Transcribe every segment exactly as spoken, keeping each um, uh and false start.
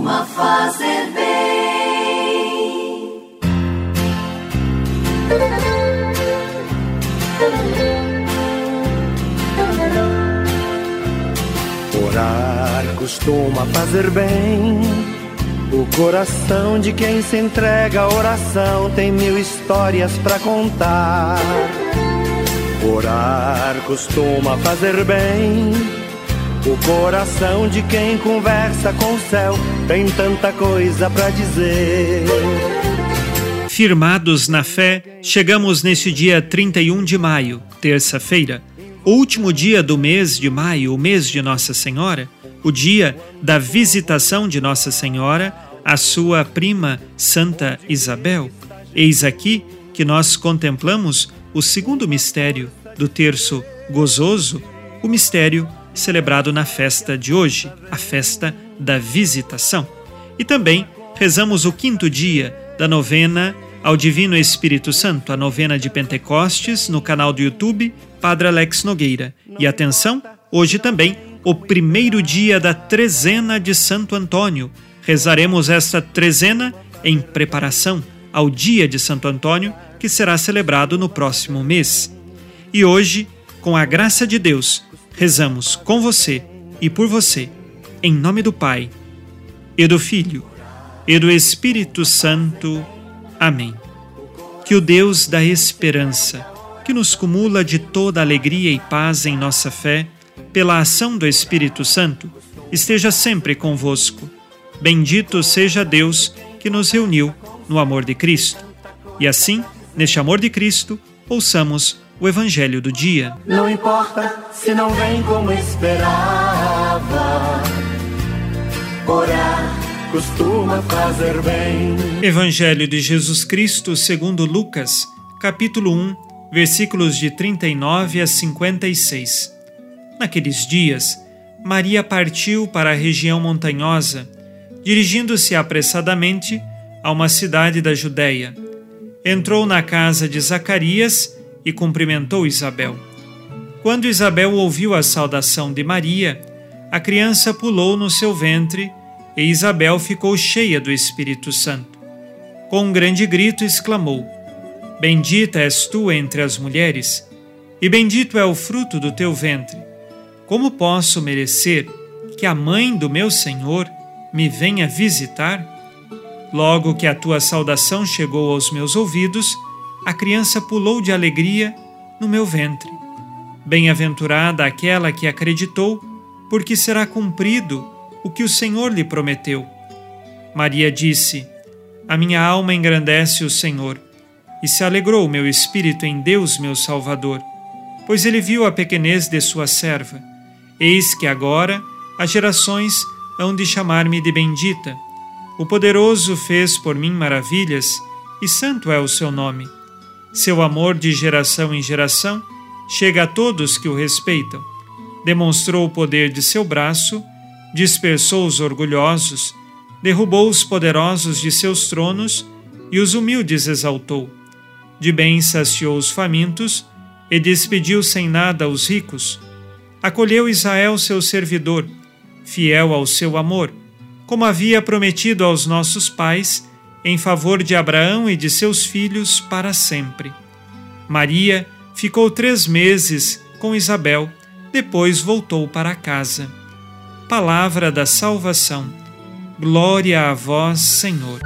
costuma fazer bem. Orar costuma fazer bem. O coração de quem se entrega à oração tem mil histórias pra contar. Orar costuma fazer bem. O coração de quem conversa com o céu tem tanta coisa pra dizer. Firmados na fé, chegamos neste dia trinta e um de maio, terça-feira, o último dia do mês de maio, o mês de Nossa Senhora, o dia da visitação de Nossa Senhora à sua prima Santa Isabel. Eis aqui que nós contemplamos o segundo mistério do terço gozoso, o mistério celebrado na festa de hoje, a festa da visitação. E também rezamos o quinto dia da novena ao Divino Espírito Santo, a novena de Pentecostes, no canal do YouTube Padre Alex Nogueira. E atenção, hoje também o primeiro dia da trezena de Santo Antônio. Rezaremos esta trezena em preparação ao dia de Santo Antônio, que será celebrado no próximo mês. E hoje, com a graça de Deus, rezamos com você e por você, em nome do Pai, e do Filho, e do Espírito Santo. Amém. Que o Deus da esperança, que nos cumula de toda alegria e paz em nossa fé, pela ação do Espírito Santo, esteja sempre convosco. Bendito seja Deus que nos reuniu no amor de Cristo. E assim, neste amor de Cristo, ouçamos o Evangelho do dia. Não importa se não vem como esperava, orar costuma fazer bem. Evangelho de Jesus Cristo segundo Lucas, capítulo um, versículos de trinta e nove a cinquenta e seis. Naqueles dias, Maria partiu para a região montanhosa, dirigindo-se apressadamente a uma cidade da Judéia. Entrou na casa de Zacarias e cumprimentou Isabel. Quando Isabel ouviu a saudação de Maria, a criança pulou no seu ventre e Isabel ficou cheia do Espírito Santo. Com um grande grito exclamou: Bendita és tu entre as mulheres, e bendito é o fruto do teu ventre. Como posso merecer que a mãe do meu Senhor me venha visitar? Logo que a tua saudação chegou aos meus ouvidos, a criança pulou de alegria no meu ventre. Bem-aventurada aquela que acreditou, porque será cumprido o que o Senhor lhe prometeu. Maria disse: A minha alma engrandece o Senhor, e se alegrou o meu espírito em Deus, meu Salvador, pois ele viu a pequenez de sua serva. Eis que agora as gerações hão de chamar-me de bendita. O Poderoso fez por mim maravilhas, e santo é o seu nome. Seu amor de geração em geração chega a todos que o respeitam. Demonstrou o poder de seu braço, dispersou os orgulhosos, derrubou os poderosos de seus tronos e os humildes exaltou. De bem saciou os famintos e despediu sem nada os ricos. Acolheu Israel seu servidor, fiel ao seu amor, como havia prometido aos nossos pais, em favor de Abraão e de seus filhos para sempre. Maria ficou três meses com Isabel, depois voltou para casa. Palavra da salvação. Glória a vós, Senhor.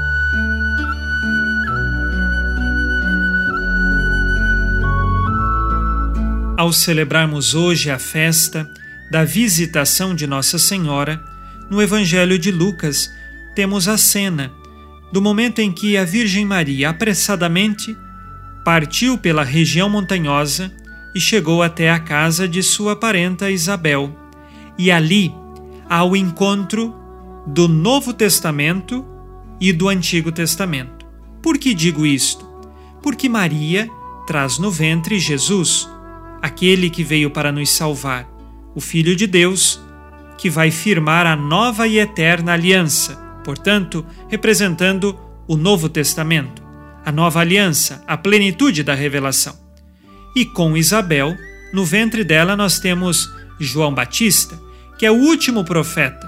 Ao celebrarmos hoje a festa da visitação de Nossa Senhora, no Evangelho de Lucas, temos a cena do momento em que a Virgem Maria apressadamente partiu pela região montanhosa e chegou até a casa de sua parenta Isabel. E ali há o encontro do Novo Testamento e do Antigo Testamento. Por que digo isto? Porque Maria traz no ventre Jesus, aquele que veio para nos salvar, o Filho de Deus, que vai firmar a nova e eterna aliança, portanto, representando o Novo Testamento, a nova aliança, a plenitude da revelação. E com Isabel, no ventre dela nós temos João Batista, que é o último profeta,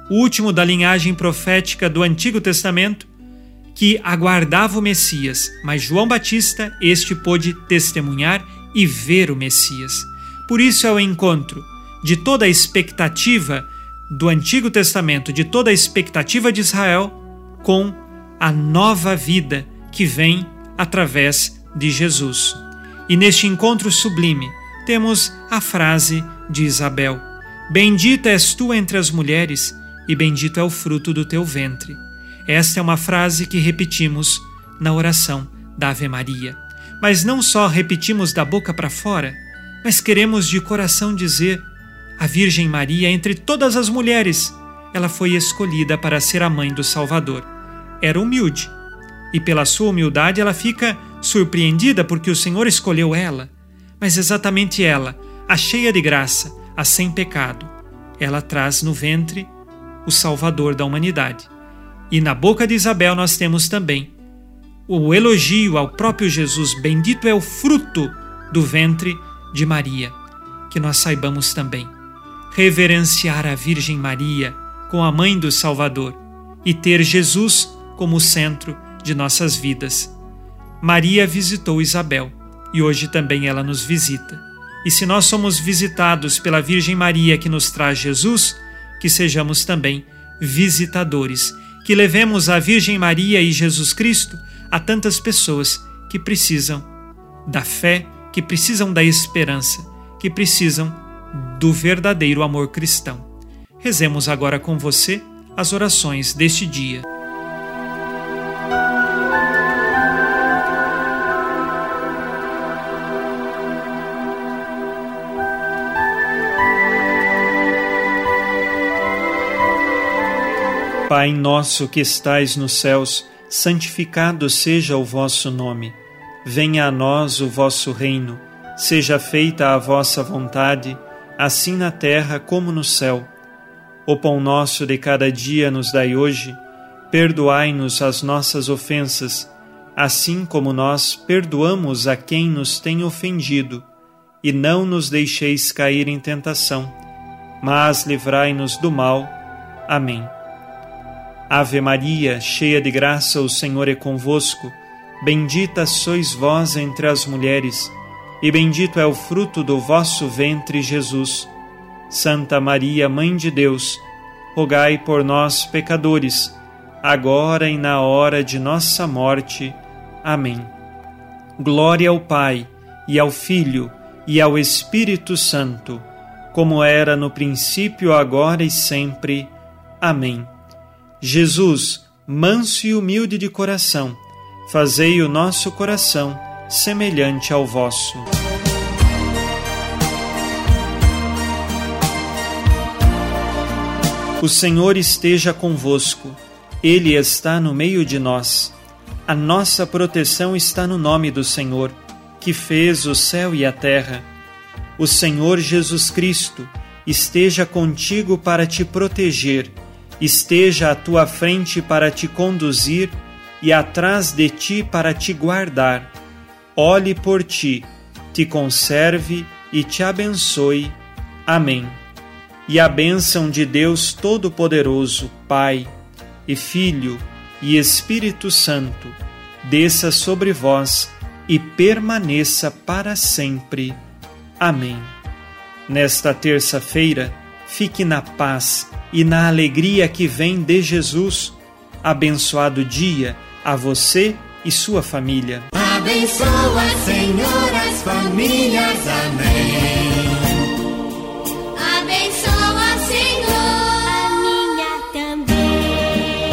o último da linhagem profética do Antigo Testamento, que aguardava o Messias, mas João Batista, este pôde testemunhar e ver o Messias. Por isso é o encontro de toda a expectativa do Antigo Testamento, de toda a expectativa de Israel, com a nova vida que vem através de Jesus. E neste encontro sublime, temos a frase de Isabel: Bendita és tu entre as mulheres, e bendito é o fruto do teu ventre. Esta é uma frase que repetimos na oração da Ave Maria. Mas não só repetimos da boca para fora, mas queremos de coração dizer: a Virgem Maria, entre todas as mulheres, ela foi escolhida para ser a mãe do Salvador. Era humilde, e pela sua humildade ela fica surpreendida porque o Senhor escolheu ela. Mas exatamente ela, a cheia de graça, a sem pecado, ela traz no ventre o Salvador da humanidade. E na boca de Isabel nós temos também o elogio ao próprio Jesus: bendito é o fruto do ventre de Maria. Que nós saibamos também reverenciar a Virgem Maria com a mãe do Salvador e ter Jesus como centro de nossas vidas. Maria visitou Isabel e hoje também ela nos visita. E se nós somos visitados pela Virgem Maria que nos traz Jesus, que sejamos também visitadores, que levemos a Virgem Maria e Jesus Cristo a tantas pessoas que precisam da fé, que precisam da esperança, que precisam do verdadeiro amor cristão. Rezemos agora com você as orações deste dia. Pai nosso que estais nos céus, santificado seja o vosso nome. Venha a nós o vosso reino. Seja feita a vossa vontade, assim na terra como no céu. O pão nosso de cada dia nos dai hoje. Perdoai-nos as nossas ofensas, assim como nós perdoamos a quem nos tem ofendido. E não nos deixeis cair em tentação, mas livrai-nos do mal. Amém. Ave Maria, cheia de graça, o Senhor é convosco. Bendita sois vós entre as mulheres, e bendito é o fruto do vosso ventre, Jesus. Santa Maria, Mãe de Deus, rogai por nós, pecadores, agora e na hora de nossa morte. Amém. Glória ao Pai, e ao Filho, e ao Espírito Santo, como era no princípio, agora e sempre. Amém. Jesus, manso e humilde de coração, fazei o nosso coração semelhante ao vosso. O Senhor esteja convosco, Ele está no meio de nós. A nossa proteção está no nome do Senhor, que fez o céu e a terra. O Senhor Jesus Cristo esteja contigo para te proteger, esteja à tua frente para te conduzir e atrás de ti para te guardar. Olhe por ti, te conserve e te abençoe. Amém. E a bênção de Deus Todo-Poderoso, Pai e Filho e Espírito Santo, desça sobre vós e permaneça para sempre. Amém. Nesta terça-feira, fique na paz e na alegria que vem de Jesus. Abençoado dia a você e sua família. Abençoa, Senhor, as famílias. Amém. Abençoa, Senhor, a minha também.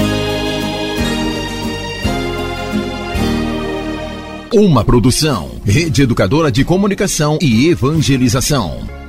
Uma produção, Rede Educadora de Comunicação e Evangelização.